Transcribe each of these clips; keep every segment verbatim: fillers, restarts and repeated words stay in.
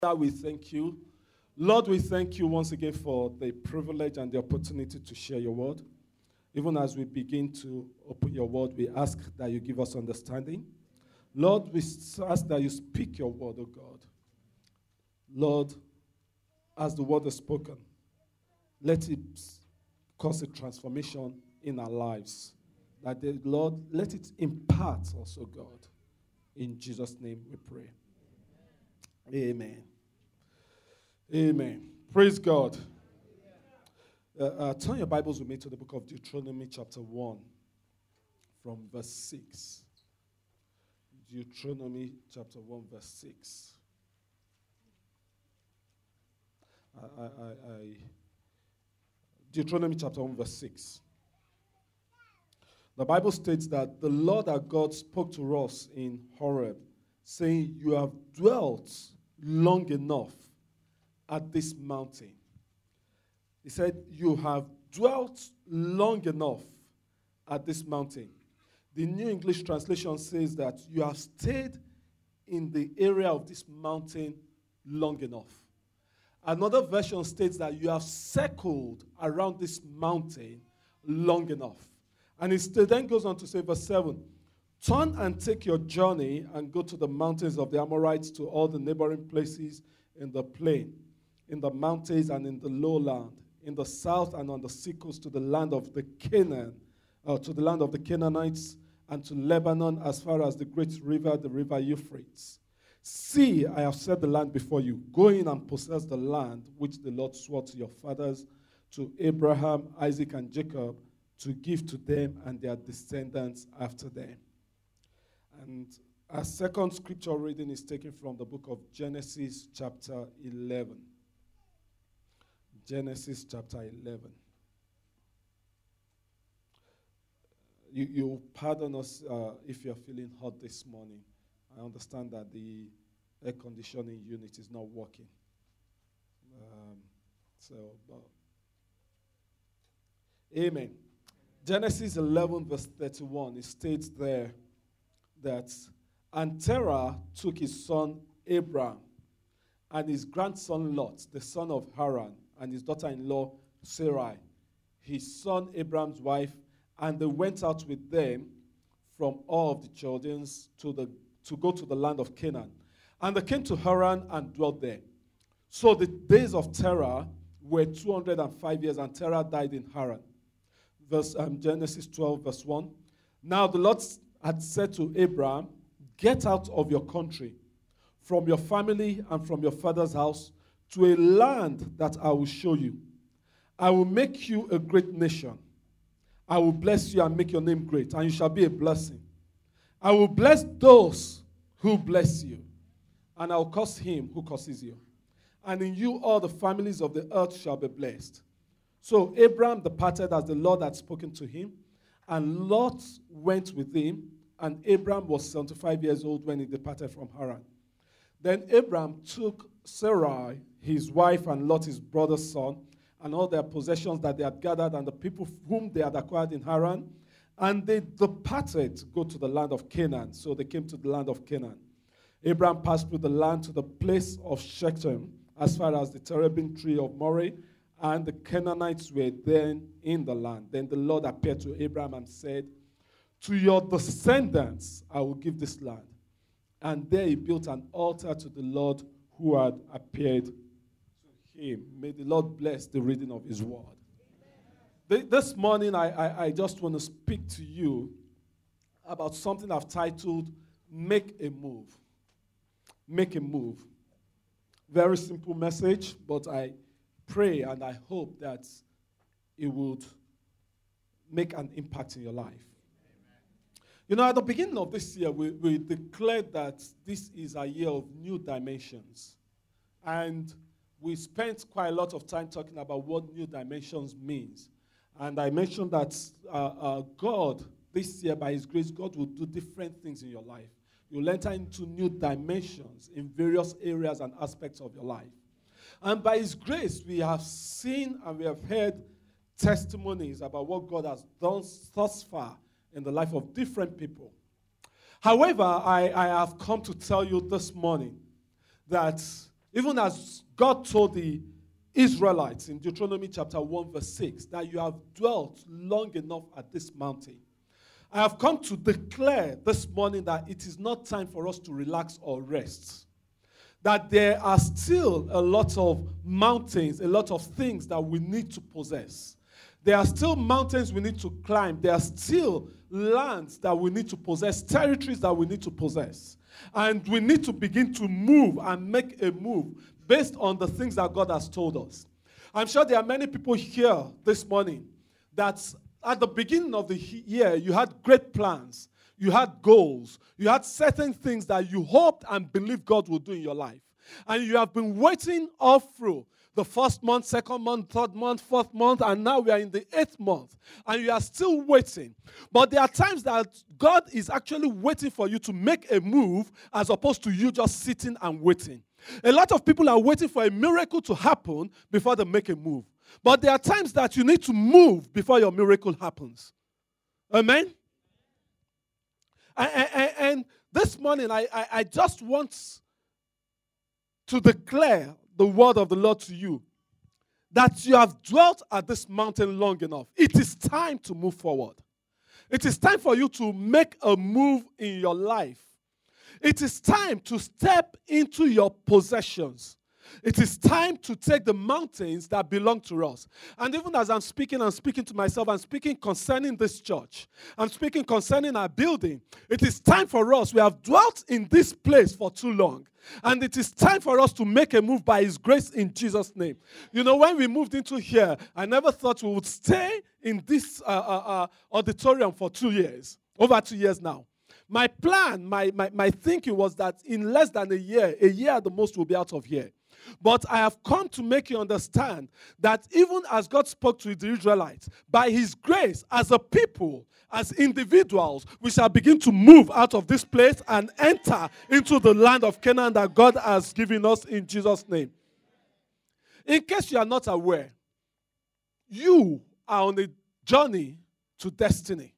Father, we thank you. Lord, we thank you once again for the privilege and the opportunity to share your word. Even as we begin to open your word, we ask that you give us understanding. Lord, we ask that you speak your word, O God. Lord, as the word is spoken, let it cause a transformation in our lives. That the Lord, let it impart us, O God. In Jesus' name we pray. Amen. Amen. Praise God. Uh, uh, turn your Bibles with me to the book of Deuteronomy chapter one from verse six. Deuteronomy chapter one verse six. I, I, I, Deuteronomy chapter one verse six. The Bible states that the Lord our God spoke to us in Horeb, saying, "You have dwelt long enough at this mountain." He said, "You have dwelt long enough at this mountain." The New English translation says that you have stayed in the area of this mountain long enough. Another version states that you have circled around this mountain long enough. And it then goes on to say, verse seven, "Turn and take your journey and go to the mountains of the Amorites, to all the neighboring places in the plain, in the mountains and in the lowland, in the south and on the sea coast, to the land of the Canaan, uh, to the land of the Canaanites, and to Lebanon, as far as the great river, the river Euphrates. See, I have set the land before you. Go in and possess the land which the Lord swore to your fathers, to Abraham, Isaac, and Jacob, to give to them and their descendants after them." And our second scripture reading is taken from the book of Genesis chapter eleven. Genesis chapter eleven. You, you pardon us uh, if you're feeling hot this morning. I understand that the air conditioning unit is not working. Um, so, but, amen. Genesis eleven verse thirty-one, it states there that, "And Terah took his son Abram and his grandson Lot, the son of Haran, and his daughter-in-law Sarai, his son Abram's wife, and they went out with them from all of the Chaldeans to, the, to go to the land of Canaan. And they came to Haran and dwelt there. So the days of Terah were two hundred five years, and Terah died in Haran." Verse, um, Genesis twelve, verse one. "Now the Lord had said to Abram, 'Get out of your country, from your family and from your father's house, to a land that I will show you. I will make you a great nation. I will bless you and make your name great, and you shall be a blessing. I will bless those who bless you, and I will curse him who curses you. And in you all the families of the earth shall be blessed.' So Abram departed as the Lord had spoken to him, and Lot went with him, and Abram was seventy-five years old when he departed from Haran. Then Abram took Sarai, his wife, and Lot, his brother's son, and all their possessions that they had gathered, and the people whom they had acquired in Haran, and they departed to go to the land of Canaan." So they came to the land of Canaan. Abram passed through the land to the place of Shechem, as far as the terebinth tree of Moreh, and the Canaanites were then in the land. Then the Lord appeared to Abram and said, "To your descendants I will give this land." And there he built an altar to the Lord who had appeared to him. May the Lord bless the reading of his word. Th- This morning I, I, I just want to speak to you about something I've titled, "Make a Move." Make a move. Very simple message, but I pray and I hope that it would make an impact in your life. Amen. You know, at the beginning of this year, we, we declared that this is a year of new dimensions. And we spent quite a lot of time talking about what new dimensions means. And I mentioned that uh, uh, God, this year, by his grace, God will do different things in your life. You'll enter into new dimensions in various areas and aspects of your life. And by his grace, we have seen and we have heard testimonies about what God has done thus far in the life of different people. However, I, I have come to tell you this morning that Even as God told the Israelites in Deuteronomy chapter one verse six, that you have dwelt long enough at this mountain. I have come to declare this morning that it is not time for us to relax or rest. That there are still a lot of mountains, a lot of things that we need to possess. There are still mountains we need to climb. There are still lands that we need to possess, territories that we need to possess. And we need to begin to move and make a move based on the things that God has told us. I'm sure there are many people here this morning that at the beginning of the year, you had great plans. You had goals. You had certain things that you hoped and believed God would do in your life. And you have been waiting all through the first month, second month, third month, fourth month, and now we are in the eighth month. And you are still waiting. But there are times that God is actually waiting for you to make a move as opposed to you just sitting and waiting. A lot of people are waiting for a miracle to happen before they make a move. But there are times that you need to move before your miracle happens. Amen? And, and, and this morning, I, I, I just want to declare the word of the Lord to you, that you have dwelt at this mountain long enough. It is time to move forward. It is time for you to make a move in your life. It is time to step into your possessions. It is time to take the mountains that belong to us. And even as I'm speaking, I'm speaking to myself, I'm speaking concerning this church. I'm speaking concerning our building. It is time for us. We have dwelt in this place for too long. And it is time for us to make a move by His grace in Jesus' name. You know, when we moved into here, I never thought we would stay in this uh, uh, uh, auditorium for two years, over two years now. My plan, my, my, my thinking was that in less than a year, a year at the most, we'll be out of here. But I have come to make you understand that even as God spoke to the Israelites, by His grace, as a people, as individuals, we shall begin to move out of this place and enter into the land of Canaan that God has given us in Jesus' name. In case you are not aware, you are on a journey to destiny.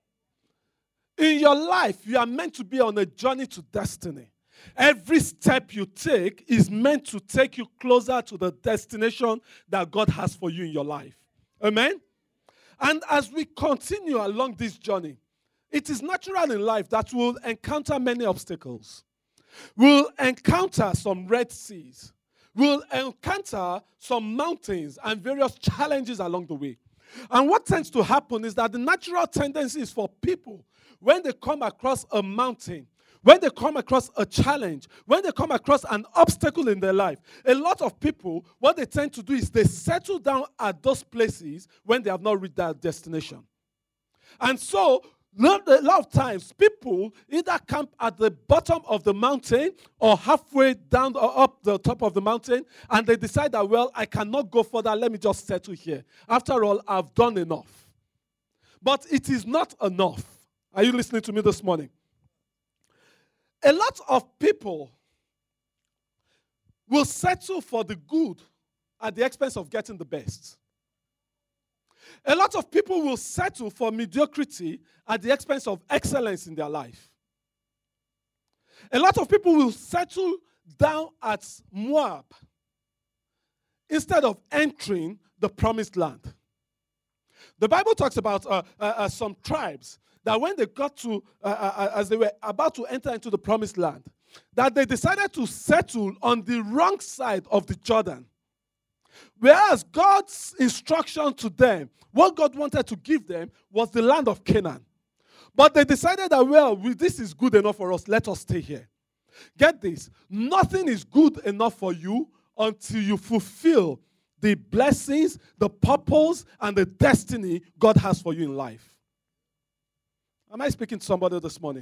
In your life, you are meant to be on a journey to destiny. Every step you take is meant to take you closer to the destination that God has for you in your life. Amen? And as we continue along this journey, it is natural in life that we'll encounter many obstacles. We'll encounter some Red Seas. We'll encounter some mountains and various challenges along the way. And what tends to happen is that the natural tendency is for people, when they come across a mountain, when they come across a challenge, when they come across an obstacle in their life, a lot of people, what they tend to do is they settle down at those places when they have not reached their destination. And so, a lot of times, people either camp at the bottom of the mountain or halfway down or up the top of the mountain, and they decide that, well, I cannot go further, let me just settle here. After all, I've done enough. But it is not enough. Are you listening to me this morning? A lot of people will settle for the good at the expense of getting the best. A lot of people will settle for mediocrity at the expense of excellence in their life. A lot of people will settle down at Moab instead of entering the promised land. The Bible talks about uh, uh, uh, some tribes that when they got to, uh, uh, as they were about to enter into the promised land, that they decided to settle on the wrong side of the Jordan. Whereas God's instruction to them, what God wanted to give them, was the land of Canaan. But they decided that, well, this is good enough for us, let us stay here. Get this, nothing is good enough for you until you fulfill the blessings, the purpose, and the destiny God has for you in life. Am I speaking to somebody this morning?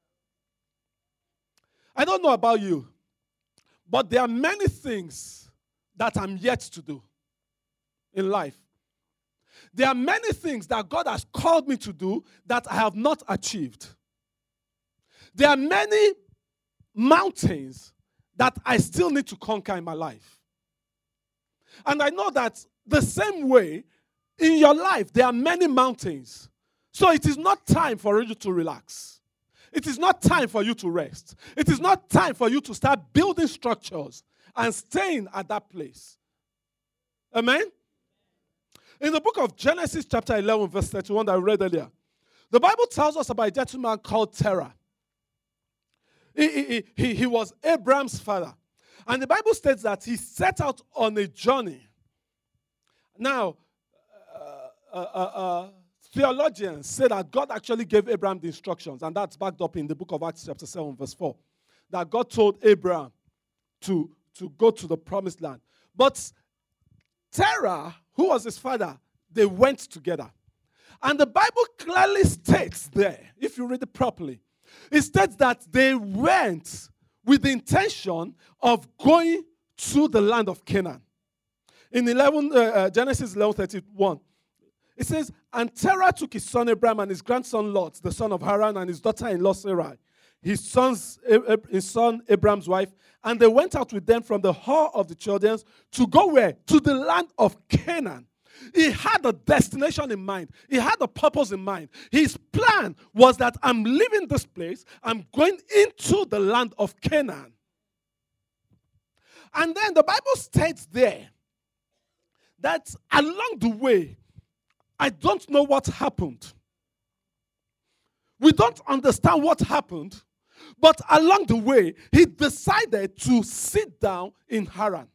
I don't know about you, but there are many things that I'm yet to do in life. There are many things that God has called me to do that I have not achieved. There are many mountains that I still need to conquer in my life. And I know that the same way, in your life, there are many mountains. So it is not time for you to relax. It is not time for you to rest. It is not time for you to start building structures and staying at that place. Amen? In the book of Genesis chapter eleven, verse thirty-one that I read earlier, the Bible tells us about a gentleman called Terah. He, he, he, he was Abraham's father. And the Bible states that he set out on a journey. Now, uh, uh, uh, uh, theologians say that God actually gave Abraham the instructions, and that's backed up in the book of Acts chapter seven, verse four, that God told Abraham to, to go to the promised land. But Terah, who was his father, they went together. And the Bible clearly states there, if you read it properly, it states that they went with the intention of going to the land of Canaan. In eleven, uh, uh, Genesis eleven thirty-one, it says, and Terah took his son Abraham and his grandson Lot, the son of Haran, and his daughter-in-law Sarai, his, son's, uh, his son Abraham's wife, and they went out with them from the Hor of the Chaldeans to go where? To the land of Canaan. He had a destination in mind. He had a purpose in mind. His plan was that I'm leaving this place. I'm going into the land of Canaan. And then the Bible states there that along the way, I don't know what happened. We don't understand what happened. But along the way, he decided to sit down in Haran.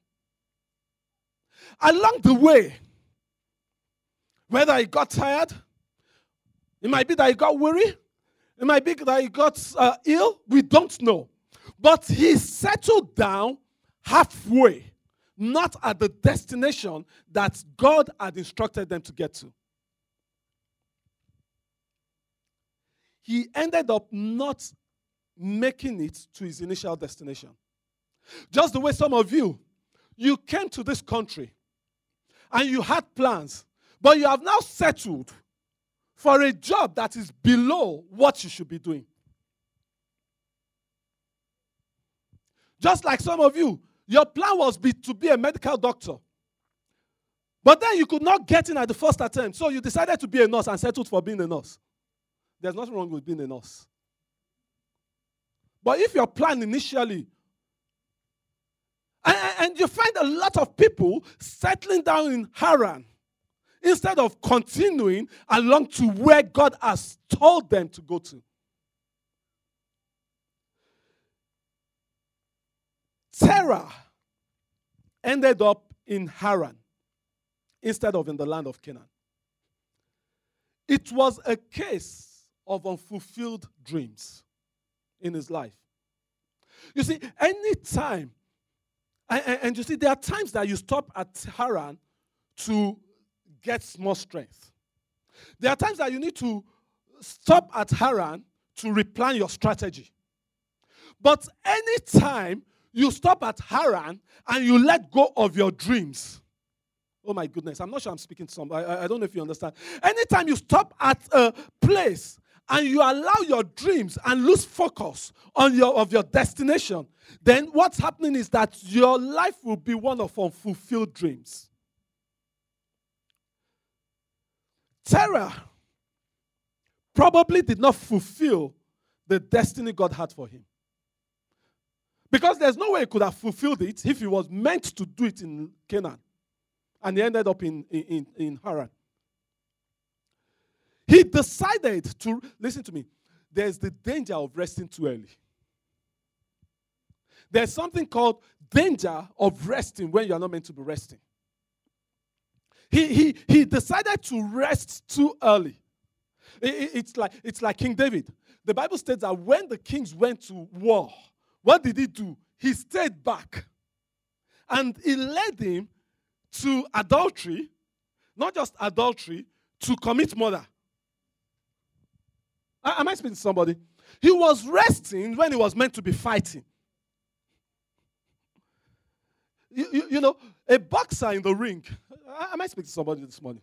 Along the way, whether he got tired, it might be that he got weary, it might be that he got uh, ill, we don't know. But he settled down halfway, not at the destination that God had instructed them to get to. He ended up not making it to his initial destination. Just the way some of you, you came to this country and you had plans, but you have now settled for a job that is below what you should be doing. Just like some of you, your plan was be, to be a medical doctor. But then you could not get in at the first attempt, so you decided to be a nurse and settled for being a nurse. There's nothing wrong with being a nurse. But if your plan initially, and, and you find a lot of people settling down in Haran, instead of continuing along to where God has told them to go to. Terah ended up in Haran instead of in the land of Canaan. It was a case of unfulfilled dreams in his life. You see, any time, and, and you see, there are times that you stop at Haran to get more strength. There are times that you need to stop at Haran to replan your strategy. But any time you stop at Haran and you let go of your dreams, oh my goodness, I'm not sure I'm speaking to somebody. I, I don't know if you understand. Anytime you stop at a place and you allow your dreams and lose focus on your of your destination, then what's happening is that your life will be one of unfulfilled dreams. Terah probably did not fulfill the destiny God had for him. Because there's no way he could have fulfilled it if he was meant to do it in Canaan. And he ended up in, in, in Haran. He decided to, listen to me, there's the danger of resting too early. There's something called danger of resting when you're not meant to be resting. He, he, he decided to rest too early. It, it, it's, like, it's like King David. The Bible states that when the kings went to war, what did he do? He stayed back. And it led him to adultery, not just adultery, to commit murder. Am I speaking to somebody? He was resting when he was meant to be fighting. You, you, you know, a boxer in the ring. Am I speaking to somebody this morning?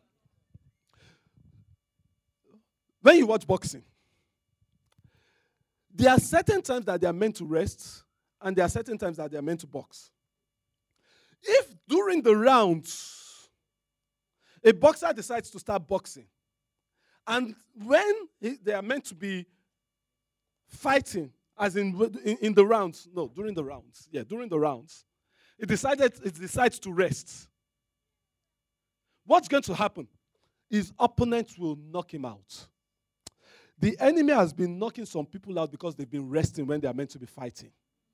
When you watch boxing, there are certain times that they are meant to rest, and there are certain times that they are meant to box. If during the rounds, a boxer decides to start boxing, and when they are meant to be fighting, as in, in in the rounds, no, during the rounds, yeah, during the rounds, It decided it decides to rest. What's going to happen? His opponents will knock him out. The enemy has been knocking some people out because they've been resting when they are meant to be fighting.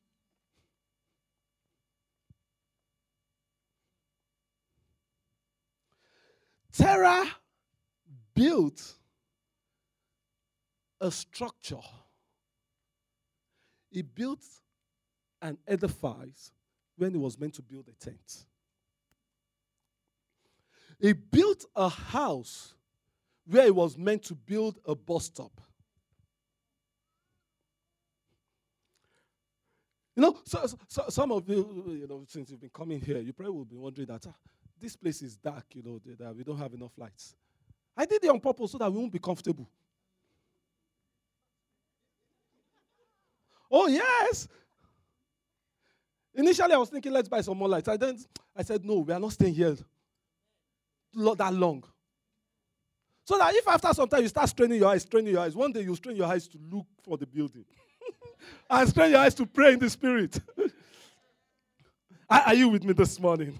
Terah built a structure. He built and edifies when he was meant to build a tent. He built a house where he was meant to build a bus stop. You know, so, so, some of you, you know, since you've been coming here, you probably will be wondering that ah, this place is dark, you know, that we don't have enough lights. I did it on purpose so that we won't be comfortable. Oh, yes. Initially, I was thinking, let's buy some more lights. I then I said, no, we are not staying here that long. So that if after some time you start straining your eyes, straining your eyes, one day you strain your eyes to look for the building. And strain your eyes to pray in the Spirit. are, are you with me this morning?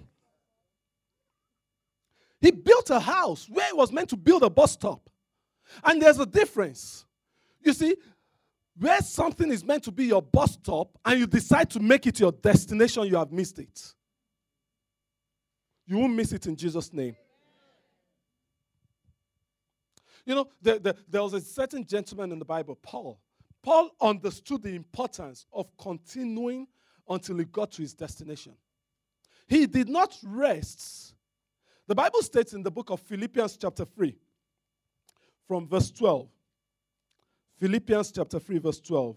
He built a house where he was meant to build a bus stop. And there's a difference. You see, where something is meant to be your bus stop and you decide to make it your destination, you have missed it. You won't miss it in Jesus' name. You know, there, there, there was a certain gentleman in the Bible, Paul. Paul understood the importance of continuing until he got to his destination. He did not rest. The Bible states in the book of Philippians chapter three, from verse twelve. Philippians chapter three, verse twelve.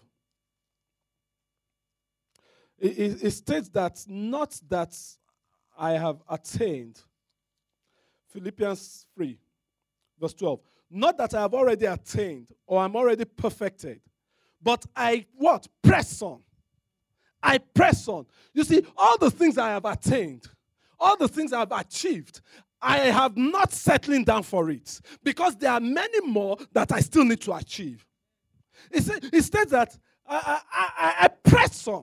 It, it, it states that not that I have attained. Philippians three, verse twelve. Not that I have already attained or I'm already perfected, but I what? Press on. I press on. You see, all the things I have attained, all the things I have achieved, I have not settling down for it because there are many more that I still need to achieve. It, say, it states that I, I, I, I press on.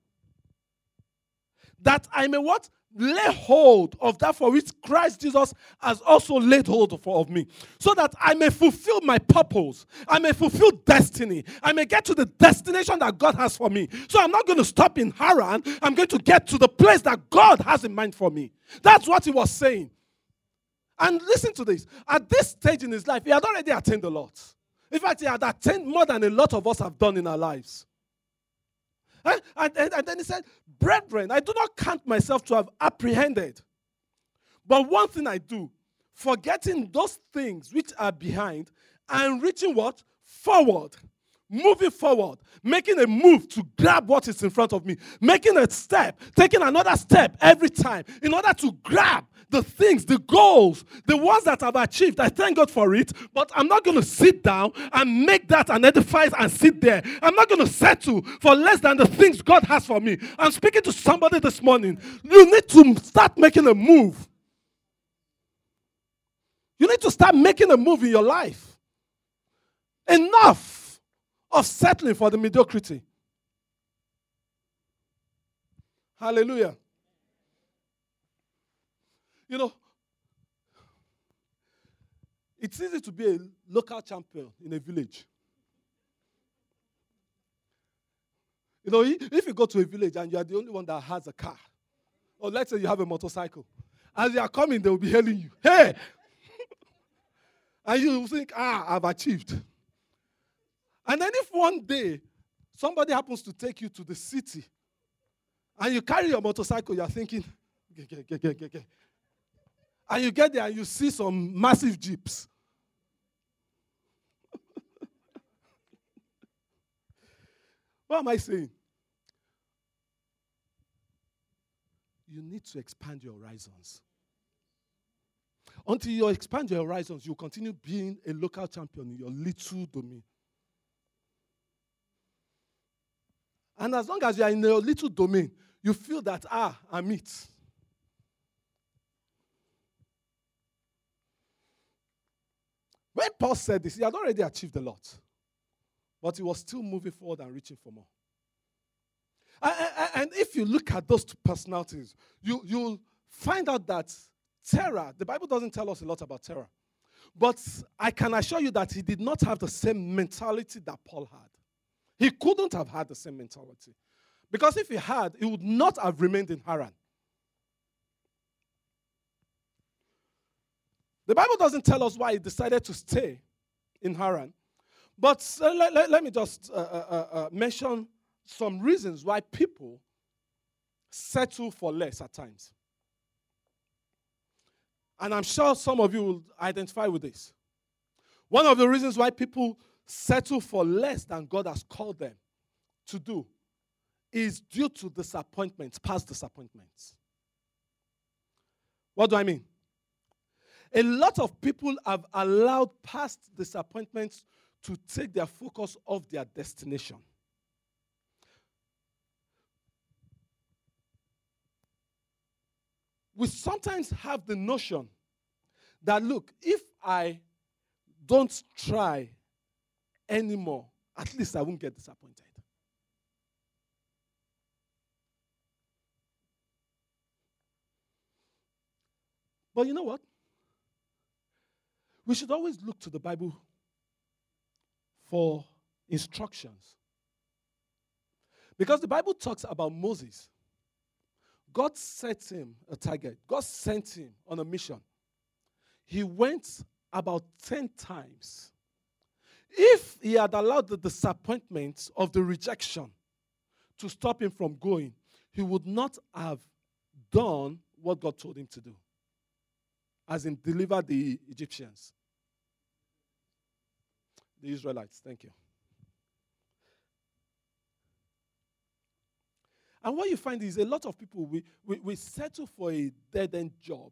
That I may what? Lay hold of that for which Christ Jesus has also laid hold of, of me. So that I may fulfill my purpose. I may fulfill destiny. I may get to the destination that God has for me. So I'm not going to stop in Haran. I'm going to get to the place that God has in mind for me. That's what he was saying. And listen to this. At this stage in his life, he had already attained a lot. In fact, he had attained more than a lot of us have done in our lives. And, and, and then he said, brethren, I do not count myself to have apprehended. But one thing I do, forgetting those things which are behind and reaching what? Forward. Moving forward. Making a move to grab what is in front of me. Making a step. Taking another step every time in order to grab the things, the goals, the ones that I've achieved. I thank God for it, but I'm not going to sit down and make that an edifice and sit there. I'm not going to settle for less than the things God has for me. I'm speaking to somebody this morning. You need to start making a move. You need to start making a move in your life. Enough of settling for the mediocrity. Hallelujah. You know, it's easy to be a local champion in a village. You know, if you go to a village and you are the only one that has a car, or let's say you have a motorcycle, as you are coming, they will be hailing you. Hey! And you will think, ah, I've achieved. And then if one day somebody happens to take you to the city and you carry your motorcycle, you're thinking, get, get, get, get, get, get. And you get there and you see some massive jeeps. What am I saying? You need to expand your horizons. Until you expand your horizons, you continue being a local champion in your little domain. And as long as you are in your little domain, you feel that, ah, I'm it. When Paul said this, he had already achieved a lot. But he was still moving forward and reaching for more. I, I, and if you look at those two personalities, you, you'll find out that Terah, the Bible doesn't tell us a lot about Terah. But I can assure you that he did not have the same mentality that Paul had. He couldn't have had the same mentality. Because if he had, he would not have remained in Haran. The Bible doesn't tell us why he decided to stay in Haran. But uh, let, let, let me just uh, uh, uh, mention some reasons why people settle for less at times. And I'm sure some of you will identify with this. One of the reasons why people settle for less than God has called them to do is due to disappointments, past disappointments. What do I mean? A lot of people have allowed past disappointments to take their focus off their destination. We sometimes have the notion that, look, if I don't try anymore, at least I won't get disappointed. But you know what? We should always look to the Bible for instructions. Because the Bible talks about Moses. God set him a target. God sent him on a mission. He went about ten times. If he had allowed the disappointment of the rejection to stop him from going, he would not have done what God told him to do. As in, deliver the Egyptians. The Israelites, thank you. And what you find is a lot of people, we, we, we settle for a dead-end job.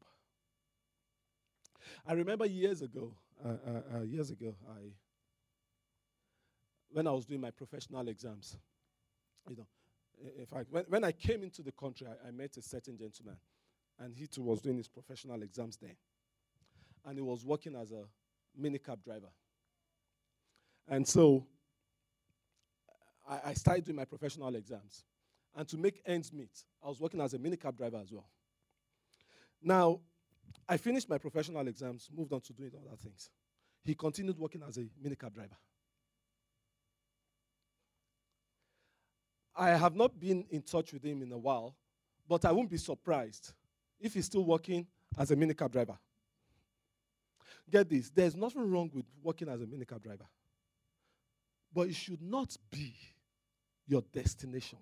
I remember years ago, uh, uh, uh, years ago, I, when I was doing my professional exams, you know, in fact, when, when I came into the country, I, I met a certain gentleman, and he too was doing his professional exams then. And he was working as a minicab driver. And so I, I started doing my professional exams. And to make ends meet, I was working as a minicab driver as well. Now, I finished my professional exams, moved on to doing other things. He continued working as a minicab driver. I have not been in touch with him in a while, but I won't be surprised if he's still working as a minicab driver. Get this, there's nothing wrong with working as a minicab driver. But it should not be your destination.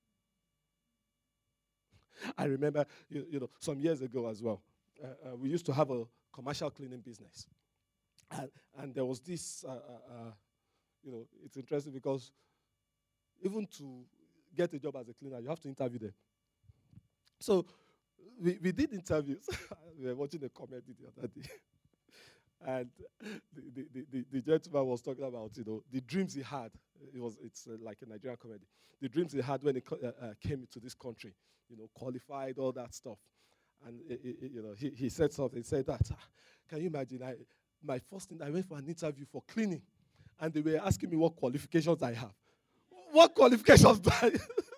I remember, you, you know, some years ago as well, uh, uh, we used to have a commercial cleaning business. And, and there was this, uh, uh, uh, you know, it's interesting because even to get a job as a cleaner, you have to interview them. So we, we did interviews. We were watching a comedy the other day. And the, the, the, the gentleman was talking about, you know, the dreams he had. It was, it's uh, like a Nigerian comedy. The dreams he had when he co- uh, uh, came to this country, you know, qualified, all that stuff. And, it, it, you know, he, he said something. He said that, ah, can you imagine, I, my first thing, I went for an interview for cleaning. And they were asking me what qualifications I have. What qualifications do I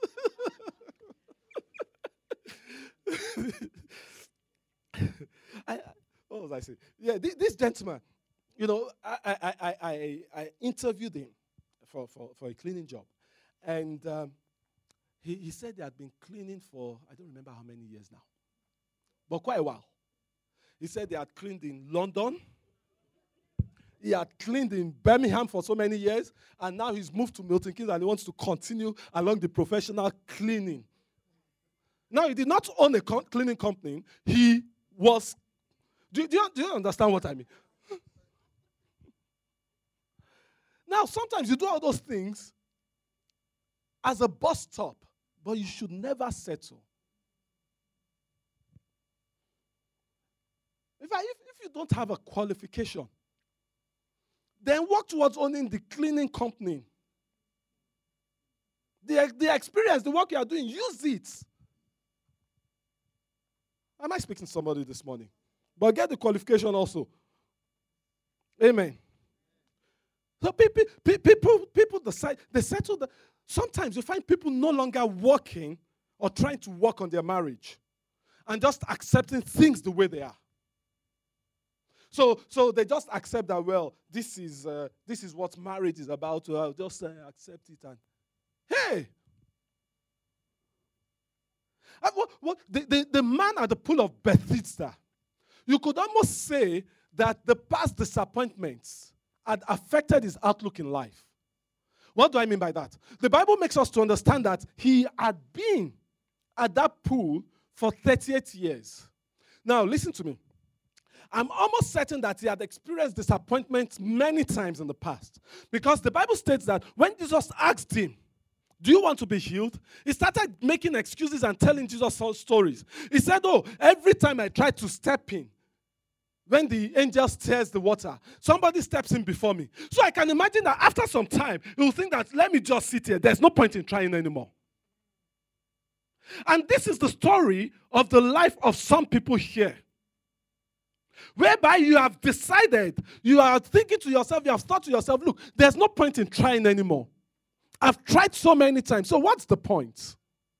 I, what was I saying? Yeah, this, this gentleman, you know, I, I, I, I, I interviewed him for, for, for a cleaning job. And um, he, he said he had been cleaning for, I don't remember how many years now, but quite a while. He said he had cleaned in London. He had cleaned in Birmingham for so many years, and now he's moved to Milton Keynes and he wants to continue along the professional cleaning. Now, he did not own a co- cleaning company. He was, do, do, you, do you understand what I mean? Now, sometimes you do all those things as a bus stop, but you should never settle. In fact, if, if you don't have a qualification, then work towards owning the cleaning company. The, the experience, the work you are doing, use it. Am I speaking to somebody this morning? But get the qualification also. Amen. So people, people, people decide, they settle. The, Sometimes you find people no longer working or trying to work on their marriage and just accepting things the way they are. So, so they just accept that, well, this is uh, this is what marriage is about. So I'll just uh, accept it. And hey, uh, what, what, the, the, the man at the pool of Bethesda, you could almost say that the past disappointments had affected his outlook in life. What do I mean by that? The Bible makes us to understand that he had been at that pool for thirty-eight years. Now, listen to me. I'm almost certain that he had experienced disappointment many times in the past. Because the Bible states that when Jesus asked him, do you want to be healed? He started making excuses and telling Jesus stories. He said, oh, every time I try to step in, when the angel stirs the water, somebody steps in before me. So I can imagine that after some time, he will think that, let me just sit here. There's no point in trying anymore. And this is the story of the life of some people here. Whereby you have decided, you are thinking to yourself, you have thought to yourself, look, there's no point in trying anymore. I've tried so many times, so what's the point?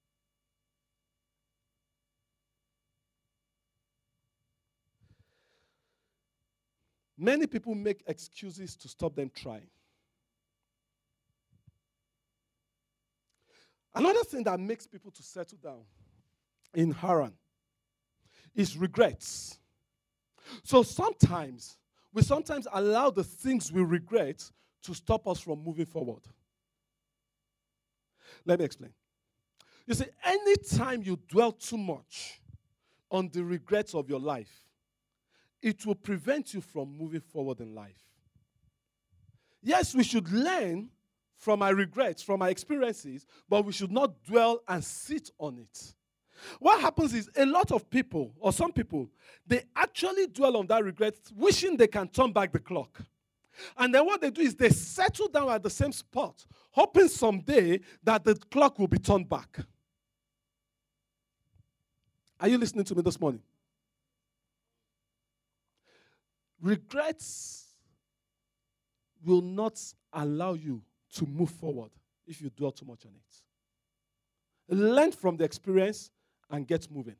Many people make excuses to stop them trying. Another thing that makes people to settle down in Haran is regrets. So sometimes, we sometimes allow the things we regret to stop us from moving forward. Let me explain. You see, anytime you dwell too much on the regrets of your life, it will prevent you from moving forward in life. Yes, we should learn from our regrets, from our experiences, but we should not dwell and sit on it. What happens is a lot of people, or some people, they actually dwell on that regret, wishing they can turn back the clock. And then what they do is they settle down at the same spot, hoping someday that the clock will be turned back. Are you listening to me this morning? Regrets will not allow you to move forward if you dwell too much on it. Learn from the experience and get moving.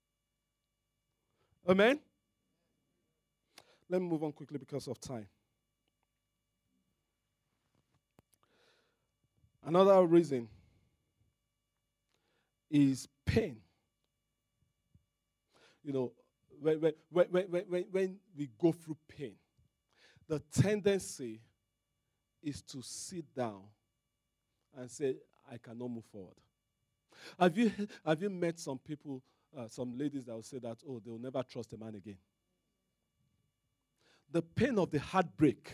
Amen? Let me move on quickly because of time. Another reason is pain. You know, when, when, when, when, when we go through pain, the tendency is to sit down and say, I cannot move forward. Have you, have you met some people, uh, some ladies that will say that, oh, they will never trust a man again? The pain of the heartbreak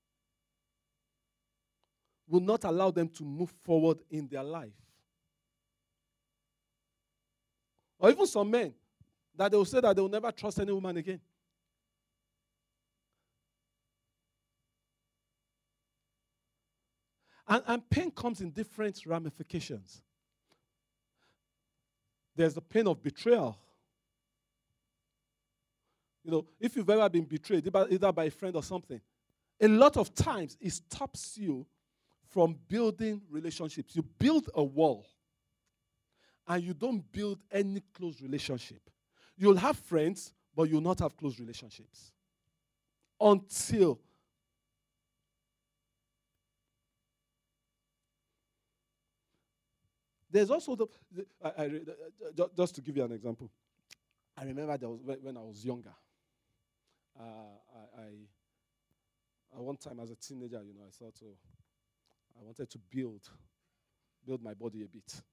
will not allow them to move forward in their life. Or even some men that they will say that they will never trust any woman again. And, and pain comes in different ramifications. There's the pain of betrayal. You know, if you've ever been betrayed, either by a friend or something, a lot of times it stops you from building relationships. You build a wall, and you don't build any close relationship. You'll have friends, but you'll not have close relationships. Until there's also the, the I, I, uh, just to give you an example. I remember there was when I was younger. Uh, I, I, at one time as a teenager, you know, I thought, oh, I wanted to build, build my body a bit.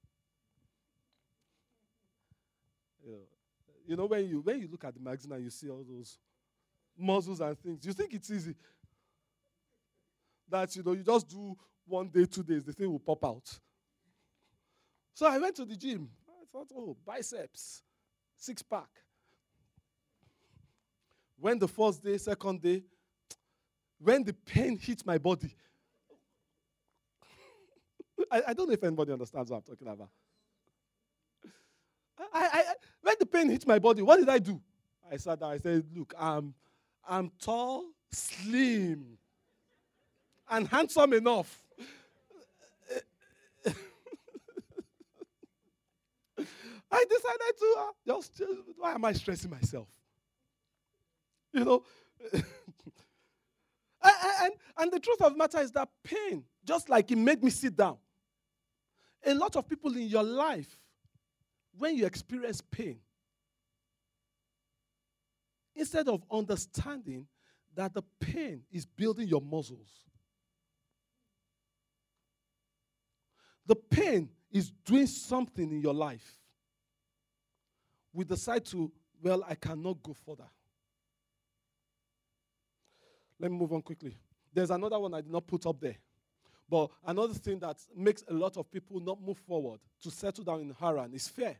You know, you know when you when you look at the magazine and you see all those muscles and things, you think it's easy. That, you know, you just do one day, two days, the thing will pop out. So I went to the gym. I thought, oh, biceps, six pack. When the first day, second day, when the pain hit my body, I, I don't know if anybody understands what I'm talking about. I, I, I, when the pain hit my body, what did I do? I sat down. I said, look, I'm, I'm tall, slim, and handsome enough. I decided to uh, just, just, why am I stressing myself? You know? and, and, and the truth of the matter is that pain, just like it made me sit down, a lot of people in your life, when you experience pain, instead of understanding that the pain is building your muscles, the pain is doing something in your life, we decide to, well, I cannot go further. Let me move on quickly. There's another one I did not put up there. But another thing that makes a lot of people not move forward to settle down in Haran is fear.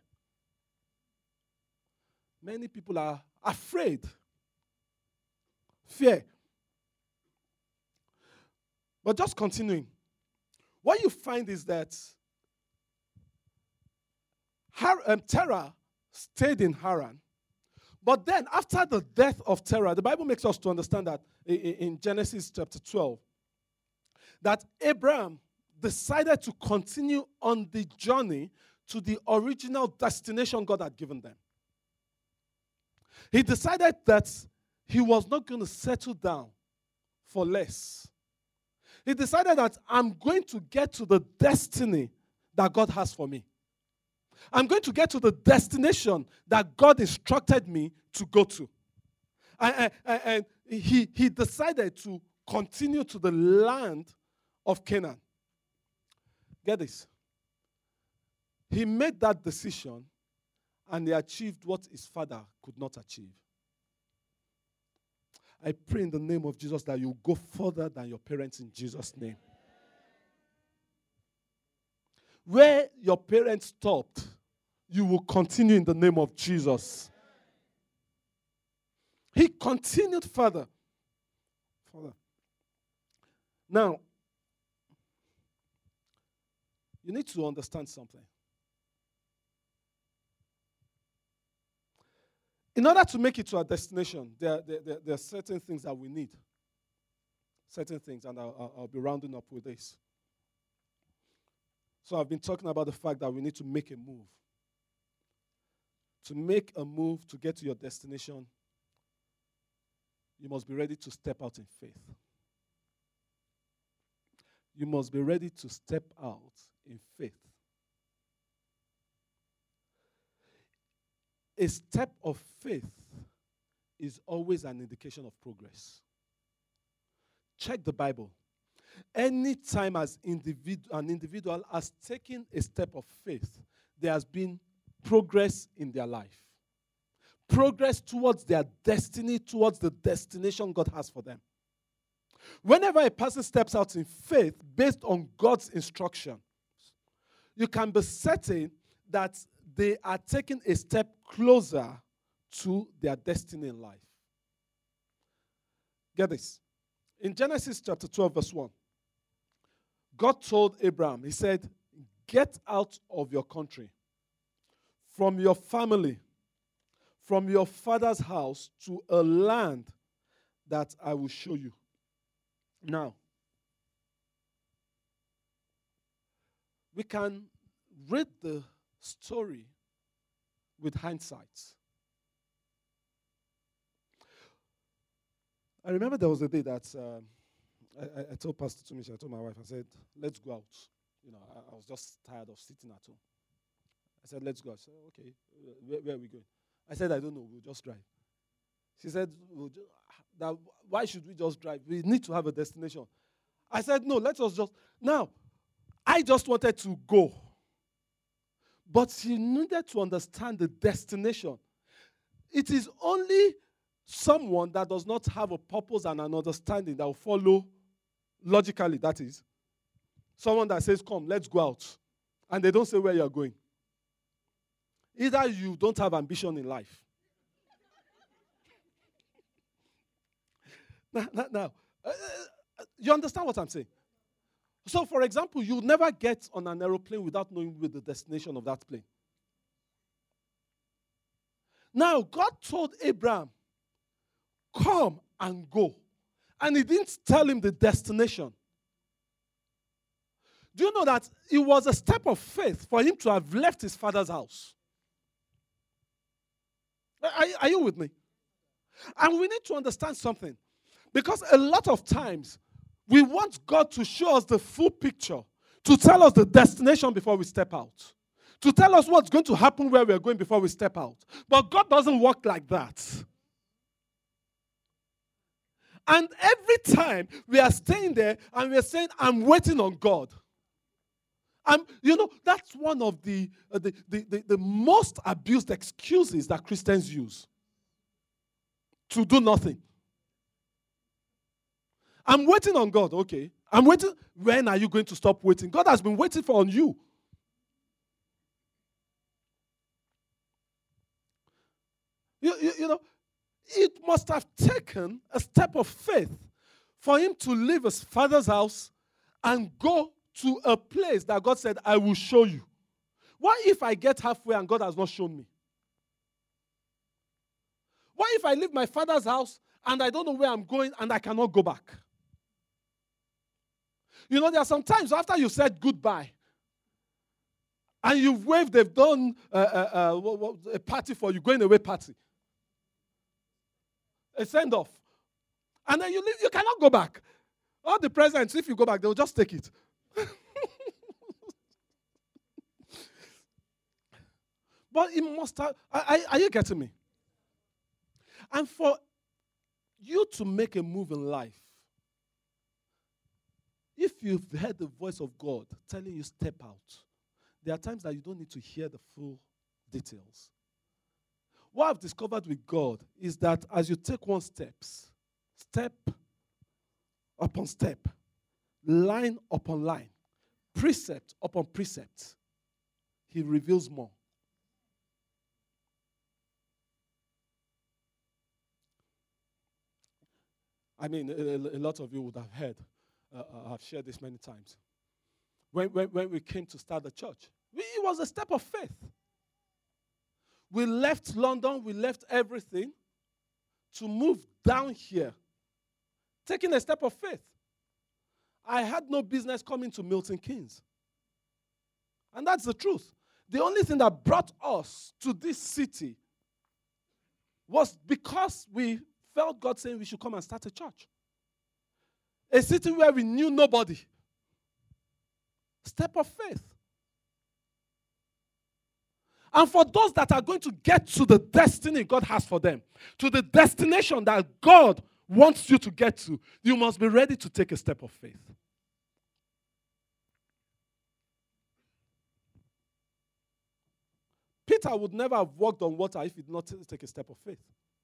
Many people are afraid. Fear. But just continuing. What you find is that Har- um, Terah stayed in Haran. But then, after the death of Terah, the Bible makes us to understand that in, in Genesis chapter twelve, that Abraham decided to continue on the journey to the original destination God had given them. He decided that he was not going to settle down for less. He decided that I'm going to get to the destiny that God has for me. I'm going to get to the destination that God instructed me to go to. And, and, and he, he decided to continue to the land of Canaan. Get this. He made that decision and he achieved what his father could not achieve. I pray in the name of Jesus that you go further than your parents in Jesus' name. Where your parents stopped, you will continue in the name of Jesus. He continued further. Further. Now, you need to understand something. In order to make it to our destination, there, there, there, there are certain things that we need. Certain things, and I'll, I'll, I'll be rounding up with this. So I've been talking about the fact that we need to make a move. To make a move to get to your destination, you must be ready to step out in faith. You must be ready to step out in faith. A step of faith is always an indication of progress. Check the Bible. Anytime as individu- an individual has taken a step of faith, there has been progress in their life. Progress towards their destiny, towards the destination God has for them. Whenever a person steps out in faith based on God's instruction, you can be certain that they are taking a step closer to their destiny in life. Get this. In Genesis chapter twelve, verse one, God told Abraham, he said, get out of your country, from your family, from your father's house to a land that I will show you. Now, we can read the story with hindsight. I remember there was a day that um, I, I told Pastor Tumishi, I told my wife, I said, let's go out. You know, I, I was just tired of sitting at home. I said, let's go. I said, okay, where, where are we going? I said, I don't know, we'll just drive. She said, we'll ju- that, why should we just drive? We need to have a destination. I said, no, let us just. Now, I just wanted to go. But she needed to understand the destination. It is only someone that does not have a purpose and an understanding that will follow logically, that is. Someone that says, come, let's go out. And they don't say where you're going. Either you don't have ambition in life. now, now, now uh, you understand what I'm saying? So, for example, you never get on an aeroplane without knowing where the destination of that plane. Now, God told Abraham, come and go. And he didn't tell him the destination. Do you know that it was a step of faith for him to have left his father's house? Are, are you with me? And we need to understand something. Because a lot of times, we want God to show us the full picture, to tell us the destination before we step out, to tell us what's going to happen where we're going before we step out. But God doesn't work like that. And every time we are staying there and we're saying, I'm waiting on God. Um, you know, that's one of the, uh, the, the, the, the most abused excuses that Christians use to do nothing. I'm waiting on God, okay. I'm waiting. When are you going to stop waiting? God has been waiting for on you. You, you, you know, it must have taken a step of faith for him to leave his father's house and go to a place that God said, I will show you. What if I get halfway and God has not shown me? What if I leave my father's house and I don't know where I'm going and I cannot go back? You know, there are some times after you said goodbye and you've waved, they've done uh, uh, uh, a party for you, going away party. A send-off. And then you leave, you cannot go back. All the presents, if you go back, they'll just take it. But it must have, are, are you getting me? And for you to make a move in life, if you've heard the voice of God telling you step out, there are times that you don't need to hear the full details. What I've discovered with God is that as you take one steps, step upon step, line upon line, precept upon precept, he reveals more. I mean, a, a lot of you would have heard, uh, I've shared this many times. When, when, when we came to start the church, we, it was a step of faith. We left London, we left everything to move down here, taking a step of faith. I had no business coming to Milton Keynes. And that's the truth. The only thing that brought us to this city was because we felt God saying we should come and start a church. A city where we knew nobody. Step of faith. And for those that are going to get to the destiny God has for them, to the destination that God wants you to get to, you must be ready to take a step of faith. Peter would never have walked on water if he did not take a step of faith.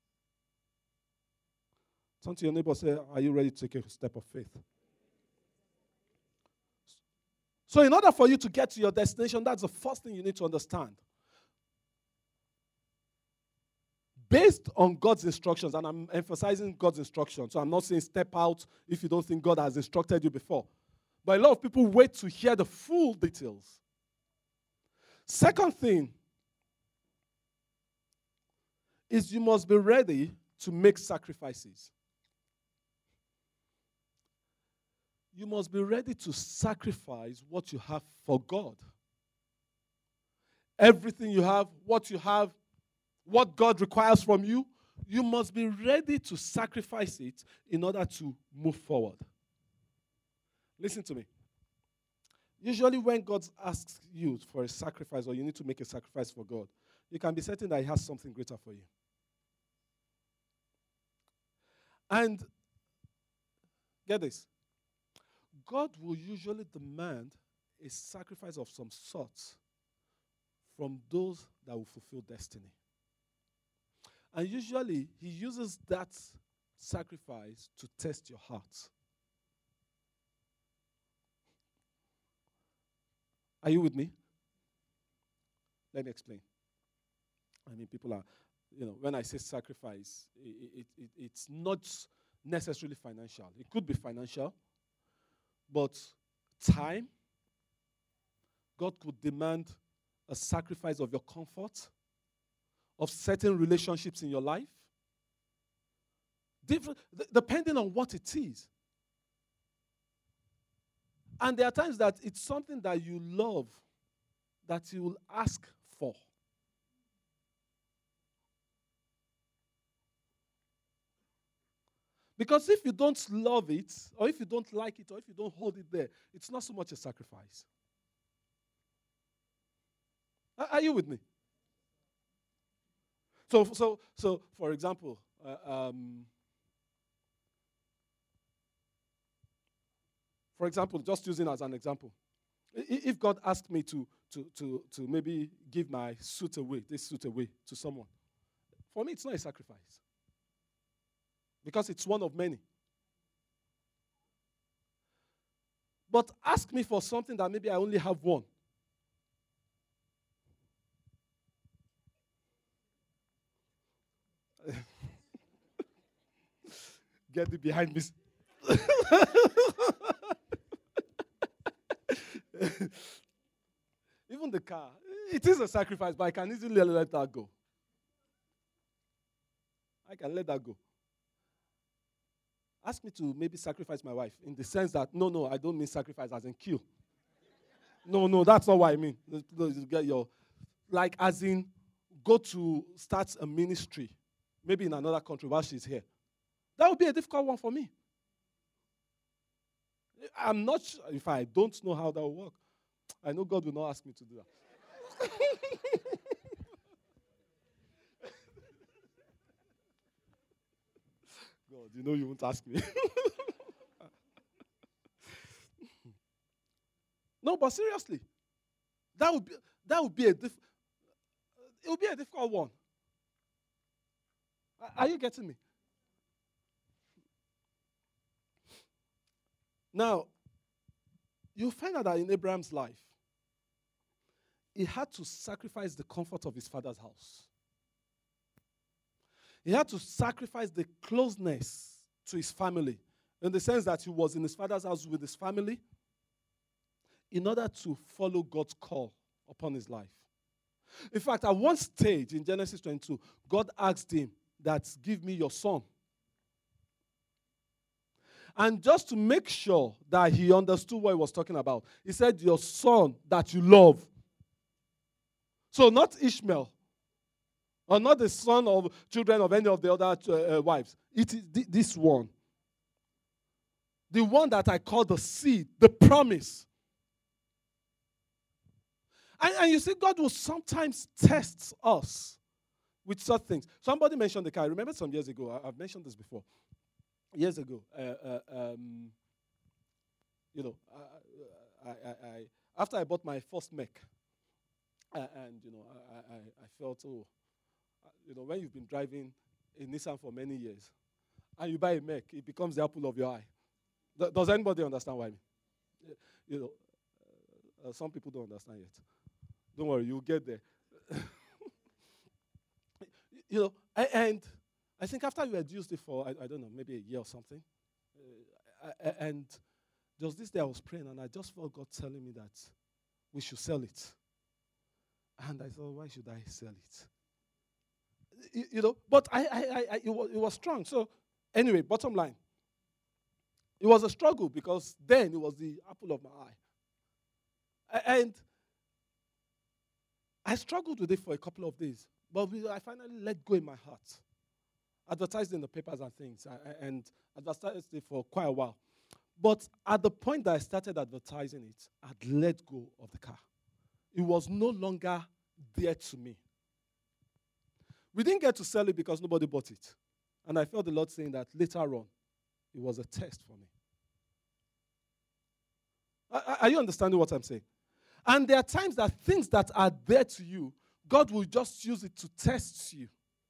Turn to your neighbor and say, are you ready to take a step of faith? So in order for you to get to your destination, that's the first thing you need to understand. Based on God's instructions, and I'm emphasizing God's instructions, so I'm not saying step out if you don't think God has instructed you before. But a lot of people wait to hear the full details. Second thing is you must be ready to make sacrifices. You must be ready to sacrifice what you have for God. Everything you have, what you have, what God requires from you, you must be ready to sacrifice it in order to move forward. Listen to me. Usually when God asks you for a sacrifice or you need to make a sacrifice for God, you can be certain that he has something greater for you. And get this. God will usually demand a sacrifice of some sort from those that will fulfill destiny. And usually, he uses that sacrifice to test your heart. Are you with me? Let me explain. I mean, people are, you know, when I say sacrifice, it, it, it, it's not necessarily financial. It could be financial, but time. God could demand a sacrifice of your comfort, of certain relationships in your life, different, th- depending on what it is. And there are times that it's something that you love that you will ask for. Because if you don't love it, or if you don't like it, or if you don't hold it there, it's not so much a sacrifice. Are, are you with me? So, so, so for example, uh, um, for example, just using as an example, if God asked me to, to, to, to maybe give my suit away, this suit away to someone, for me, it's not a sacrifice. Because it's one of many. But ask me for something that maybe I only have one. Get it behind me. Even the car, it is a sacrifice, but I can easily let that go. I can let that go. Ask me to maybe sacrifice my wife in the sense that, no, no, I don't mean sacrifice as in kill. No, no, that's not what I mean. You get your, like as in go to start a ministry, maybe in another country while she's here. That would be a difficult one for me. I'm not sure if I don't know how that will work. I know God will not ask me to do that. God, you know you won't ask me. No, but seriously, that would be that would be a diff- it would be a difficult one. Are you getting me? Now, you find out that in Abraham's life, he had to sacrifice the comfort of his father's house. He had to sacrifice the closeness to his family, in the sense that he was in his father's house with his family, in order to follow God's call upon his life. In fact, at one stage in Genesis twenty-two, God asked him that, give me your son. And just to make sure that he understood what he was talking about, he said, your son that you love. So not Ishmael, or not the son of children of any of the other uh, uh, wives. It is th- this one. The one that I call the seed, the promise. And, and you see, God will sometimes test us with such things. Somebody mentioned the car. I remember some years ago, I, I've mentioned this before. Years ago, uh, uh, um, you know, I, I, I, I, after I bought my first Mac, uh, and, you know, I, I, I felt, oh, you know, when you've been driving a Nissan for many years, and you buy a Mac, it becomes the apple of your eye. Th- does anybody understand what I mean? You know, uh, some people don't understand yet. Don't worry, you'll get there. You know, and I think after we had used it for, I, I don't know, maybe a year or something, uh, I, I, and there was this day I was praying, and I just felt God telling me that we should sell it. And I thought, why should I sell it? You, you know, but I, I, I, I it, was, it was strong. So anyway, bottom line, it was a struggle because then it was the apple of my eye. And I struggled with it for a couple of days, but I finally let go in my heart. Advertised in the papers and things, and advertised it for quite a while. But at the point that I started advertising it, I'd let go of the car. It was no longer dear to me. We didn't get to sell it because nobody bought it. And I felt the Lord saying that later on, it was a test for me. Are, are you understanding what I'm saying? And there are times that things that are there to you, God will just use it to test you.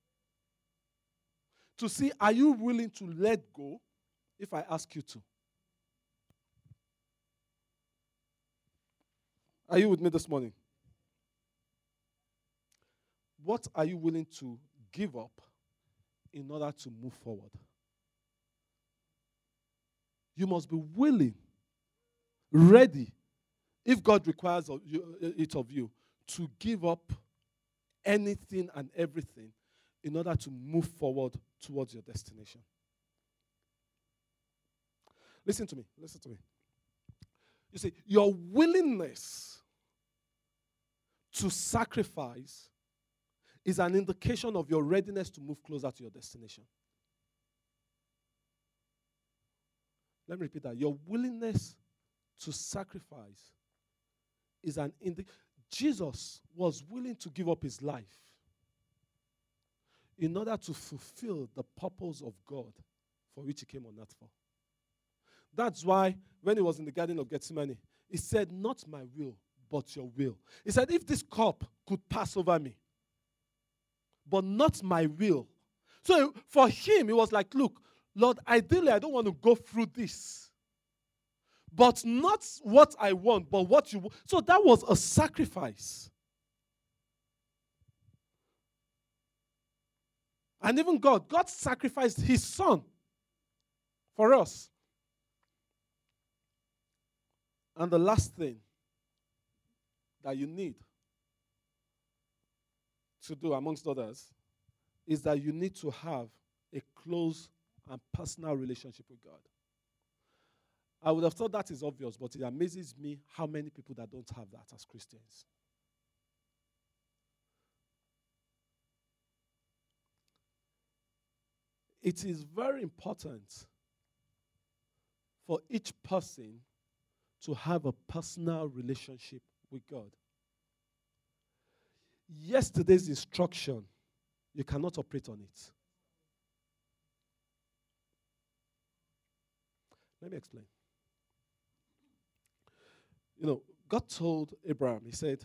To see, are you willing to let go if I ask you to? Are you with me this morning? What are you willing to give up in order to move forward? You must be willing, ready, if God requires of you, it of you, to give up anything and everything in order to move forward towards your destination. Listen to me, listen to me. You see, your willingness to sacrifice is an indication of your readiness to move closer to your destination. Let me repeat that. Your willingness to sacrifice is an indi- Jesus was willing to give up his life in order to fulfill the purpose of God for which he came on earth for. That's why when he was in the Garden of Gethsemane, he said, not my will, but your will. He said, if this cup could pass over me, but not my will. So for him, he was like, look, Lord, ideally, I don't want to go through this. But not what I want, but what you want. So that was a sacrifice. And even God, God sacrificed his son for us. And the last thing that you need to do, amongst others, is that you need to have a close and personal relationship with God. I would have thought that is obvious, but it amazes me how many people that don't have that as Christians. It is very important for each person to have a personal relationship with God. Yesterday's instruction, you cannot operate on it. Let me explain. You know, God told Abraham, he said,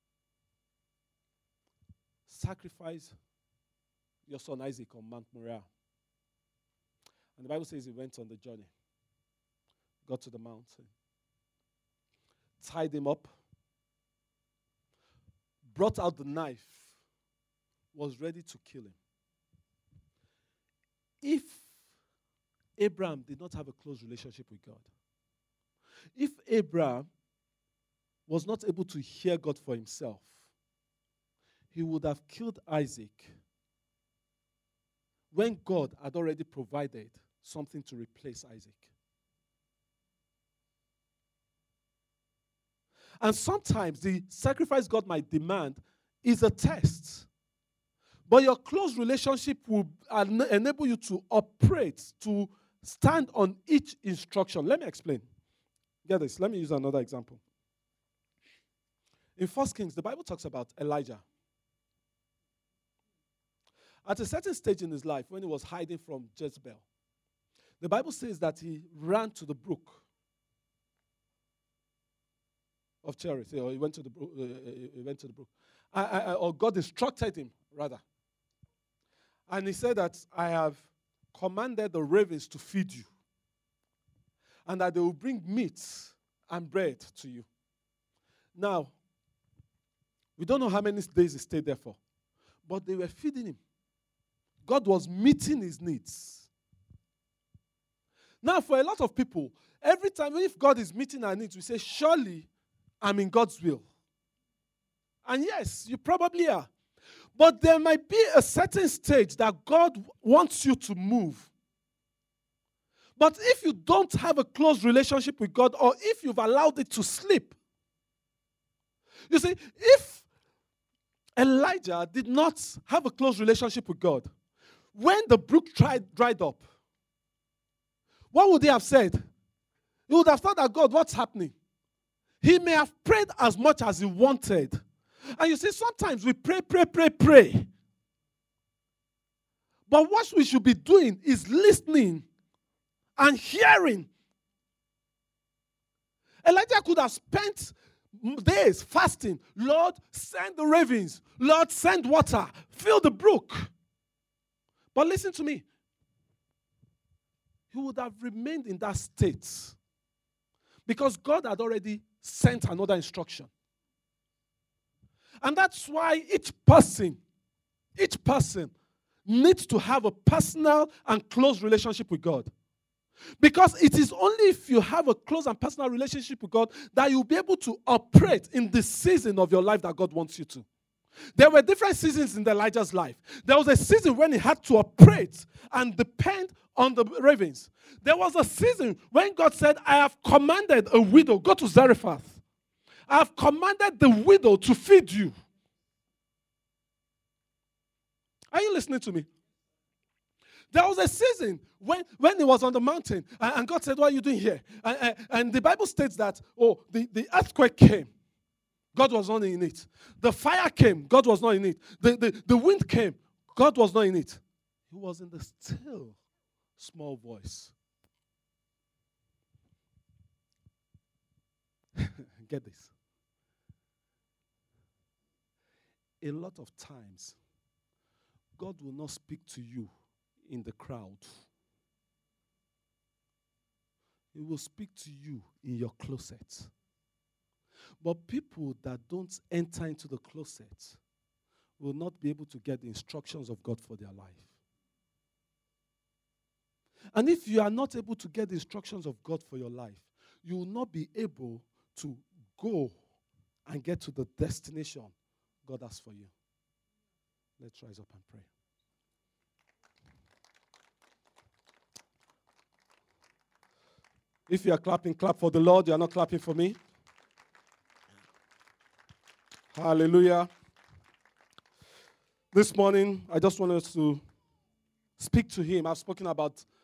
sacrifice your son Isaac on Mount Moriah. And the Bible says he went on the journey, got to the mountain, tied him up, brought out the knife, was ready to kill him. If Abraham did not have a close relationship with God, if Abraham was not able to hear God for himself, he would have killed Isaac when God had already provided something to replace Isaac. And sometimes the sacrifice God might demand is a test. But your close relationship will en- enable you to operate, to stand on each instruction. Let me explain. Get this. Let me use another example. In First Kings, the Bible talks about Elijah. At a certain stage in his life, when he was hiding from Jezebel, the Bible says that he ran to the brook of Cherith, or he went to the brook. Uh, he went to the brook, I, I, or God instructed him rather, and he said that I have commanded the ravens to feed you, and that they will bring meat and bread to you. Now, we don't know how many days he stayed there for, but they were feeding him. God was meeting his needs. Now, for a lot of people, every time if God is meeting our needs, we say, surely I'm in God's will. And yes, you probably are. But there might be a certain stage that God wants you to move. But if you don't have a close relationship with God, or if you've allowed it to slip, you see, if Elijah did not have a close relationship with God, when the brook tried, dried up, what would he have said? He would have thought that, God, what's happening? He may have prayed as much as he wanted. And you see, sometimes we pray, pray, pray, pray. But what we should be doing is listening and hearing. Elijah could have spent days fasting. Lord, send the ravens. Lord, send water. Fill the brook. But listen to me. He would have remained in that state because God had already sent another instruction. And that's why each person, each person needs to have a personal and close relationship with God. Because it is only if you have a close and personal relationship with God that you'll be able to operate in the season of your life that God wants you to. There were different seasons in Elijah's life. There was a season when he had to operate and depend on the ravens. There was a season when God said, I have commanded a widow, go to Zarephath. I have commanded the widow to feed you. Are you listening to me? There was a season when, when he was on the mountain, and, and God said, what are you doing here? And, and, and the Bible states that, oh, the, the earthquake came. God was not in it. The fire came. God was not in it. The, the, the wind came. God was not in it. He was in the still, small voice. Get this. A lot of times, God will not speak to you in the crowd. He will speak to you in your closet. But people that don't enter into the closet will not be able to get the instructions of God for their life. And if you are not able to get the instructions of God for your life, you will not be able to go and get to the destination God has for you. Let's rise up and pray. If you are clapping, clap for the Lord. You are not clapping for me. Hallelujah. This morning, I just want us to speak to him. I've spoken about